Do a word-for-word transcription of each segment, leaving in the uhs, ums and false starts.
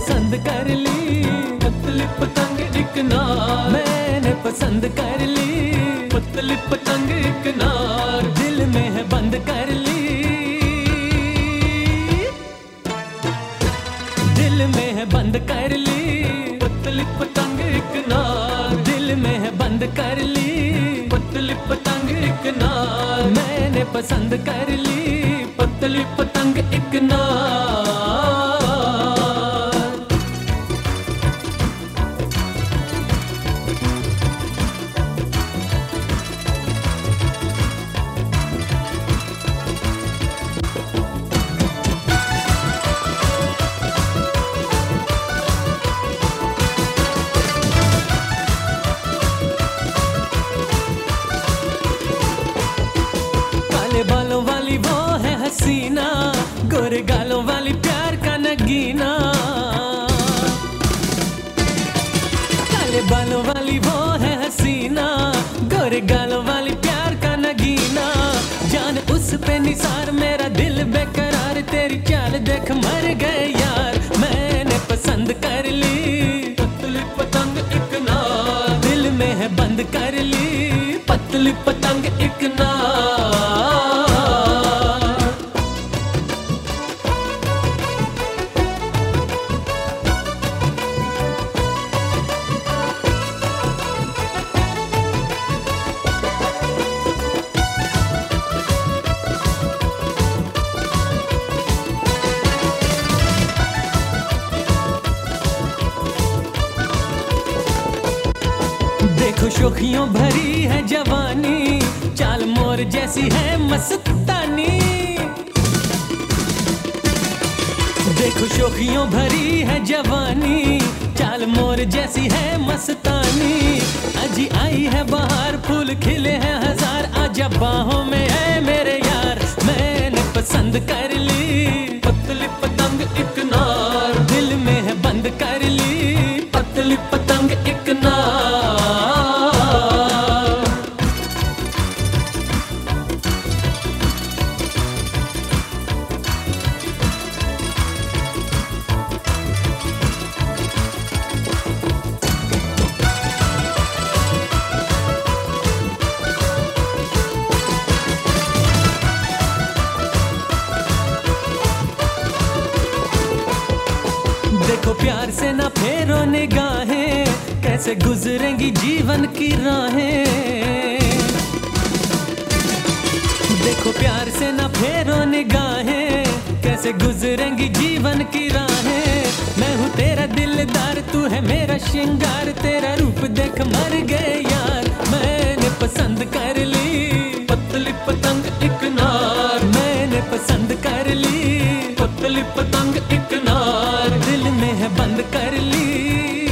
पसंद कर ली पतली पतंग एक नार, मैंने पसंद कर ली पतली पतंग एक नार, दिल में है बंद कर ली, दिल में है बंद कर ली पतली पतंग एक नार, दिल में है बंद कर ली पतली पतंग एक नार, मैंने पसंद कर ली पतली पतंग एक नार। काले बालों वाली वो है हसीना, गोरे गालों वाली प्यार का नगीना, काले बालों वाली वो है हसीना, गोरे गालों वाली प्यार का नगीना, जान उस पे निसार मेरा दिल बेकरार, तेरी चाल देख मर गए यार, मैंने पसंद कर ली पतली पतंग एक नार, दिल में है बंद कर ली पतली पतंग एक नार। देखो शोखियों भरी है जवानी, चाल मोर जैसी है मस्तानी, देखो शोखियों भरी है जवानी, चाल मोर जैसी है मस्तानी, अजी आई है बाहर फूल खिले हैं हजार, आजा बाहों में है मेरे यार, मैंने पसंद कर ली पतली पतंग एक नार, दिल में है बंद कर ली पतली पतंग एक नार। देखो प्यार से ना फेरो निगाहें, कैसे गुजरेंगी जीवन की राहें, देखो प्यार से ना फेरो निगाहें, कैसे गुजरेंगी जीवन की राहें, मैं हूँ तेरा दिलदार तू है मेरा श्रृंगार, तेरा रूप देख मर गए यार, मैंने पसंद कर ली पतली पतंग एक नार, मैंने पसंद कर ली पतली पतंग एक नार, दिल में है बंद कर ली,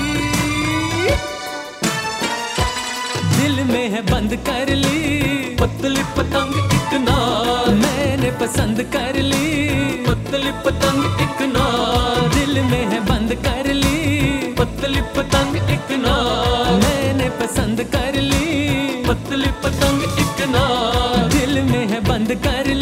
दिल में है बंद कर ली पतली पतंग एक नार, मैंने पसंद कर ली पतली पतंग एक नार, दिल में है बंद कर ली पतली पतंग एक नार, मैंने पसंद कर ली पतली पतंग एक नार, दिल में है बंद कर